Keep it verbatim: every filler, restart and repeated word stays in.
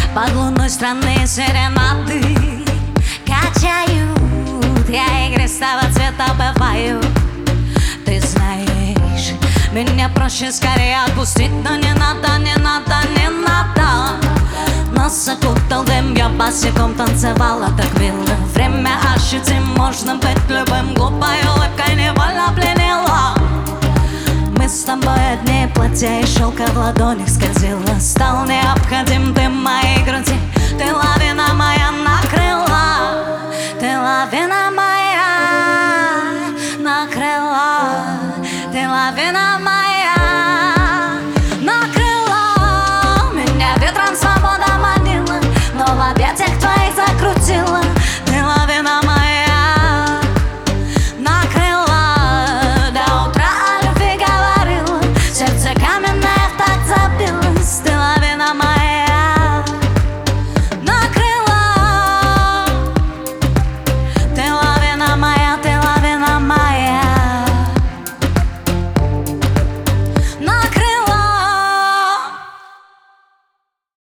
Под луной странные серенады качают, я игристого цвета бываю. Ты знаешь, меня проще скорее отпустить, но не надо, не надо, не надо. Нас окутал дым, я босиком танцевала так мило. Время ощутим, можно быть любым, глупой улыбкой невольно пленила. Мы с тобой одни, платье и шелка в ладонях скользила. Стал необходим ты в моей груди,